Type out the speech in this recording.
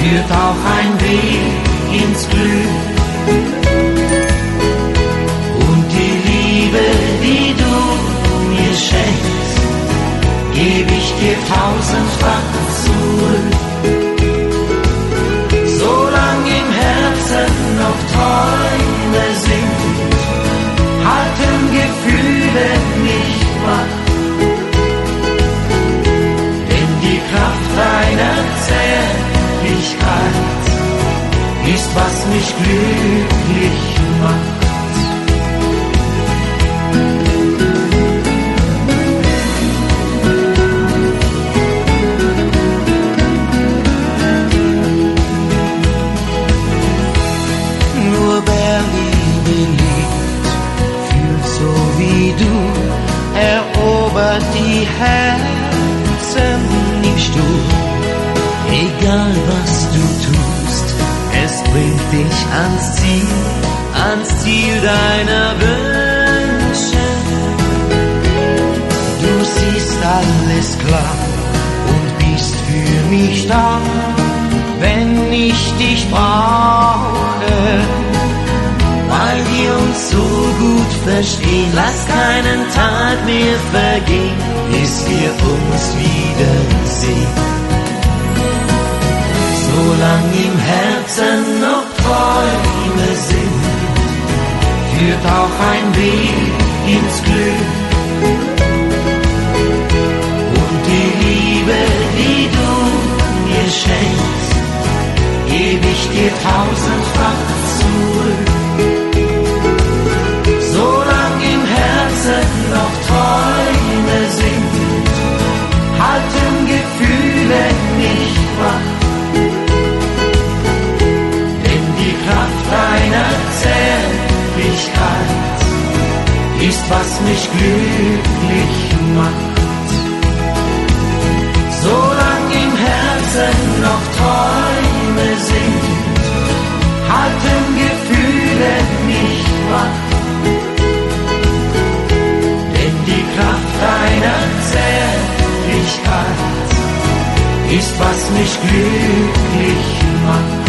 führt auch ein Weg ins Glück. Und die Liebe, die du mir schenkst, geb ich dir tausendfach zurück. Solang im Herzen noch Träume sind, halten Gefühle nicht wach. Denn die Kraft deiner Zärtlichkeit ist, was mich glücklich macht. Die Herzen im Sturm, egal was du tust, es bringt dich ans Ziel deiner Wünsche. Du siehst alles klar und bist für mich da, wenn ich dich brauche. Weil wir uns so gut verstehen, lass keinen Tag mehr vergehen, bis wir uns wiedersehen. Solang im Herzen noch Träume sind, führt auch ein Weg ins Glück. Und die Liebe, die du mir schenkst, geb ich dir tausendfach zurück. Solang im Herzen noch Träume sind, halten Gefühle nicht wach. Denn die Kraft deiner Zärtlichkeit ist, was mich glücklich macht. Solang im Herzen noch Träume sind, halten Gefühle nicht wach. Die Kraft deiner Zärtlichkeit ist, was mich glücklich macht.